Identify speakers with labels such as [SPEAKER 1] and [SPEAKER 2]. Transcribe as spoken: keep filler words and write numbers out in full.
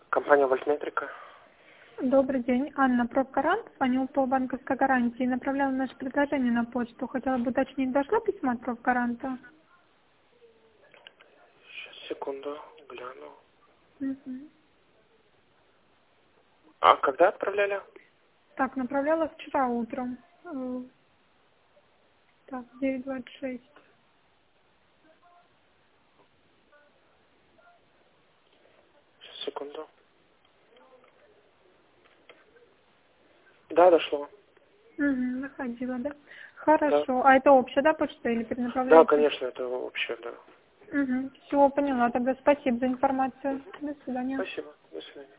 [SPEAKER 1] Компания Вольтметрика.
[SPEAKER 2] Добрый день. Анна, профгарант. Звонил по банковской гарантии. Направляла наше предложение на почту. Хотела бы уточнить, дошло письмо от профгаранта?
[SPEAKER 1] Сейчас, секунду, гляну.
[SPEAKER 2] Угу.
[SPEAKER 1] А когда отправляли?
[SPEAKER 2] Так, направляла вчера утром. Э, Так, девять двадцать шесть.
[SPEAKER 1] Сейчас, секунду. Да, дошло.
[SPEAKER 2] Угу, находила, да? Хорошо. А это общая, да, почта или перенаправляете?
[SPEAKER 1] Да, конечно, это общее, да.
[SPEAKER 2] Угу. Все, поняла. Тогда спасибо за информацию. До свидания.
[SPEAKER 1] Спасибо. До свидания.